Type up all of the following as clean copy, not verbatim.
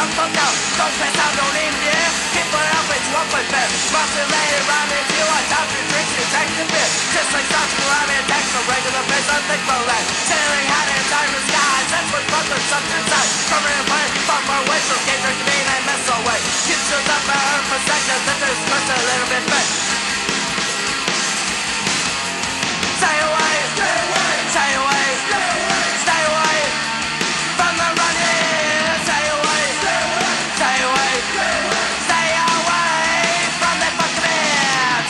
confessando l'India. Keep it up, it's what we bet. Postulated around if you want time to drink, you take the beer. Just like something around in text, so regular face, I think for that. Sailing high in time and skies, that's what Brooklyn sucked inside. Permanent plan, far more away, so can't drink the mean and mess away. Keep shows up by her for seconds, that there's just a little bit back. Stay away, stay away, stay away, stay away, stay away from the running. Stay away, stay away, stay away, stay away from the fucking man.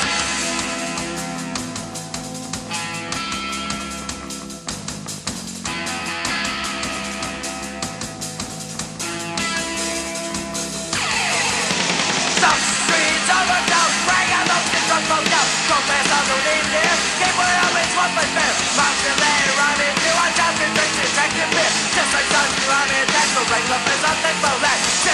Some streets overdose, bring out those drunk folks out. Confess on the Indian, keep it up, it's what we feel. Postulated around if you want time to drink, you take the beer. Just like something around in text, so regular face, I think for that.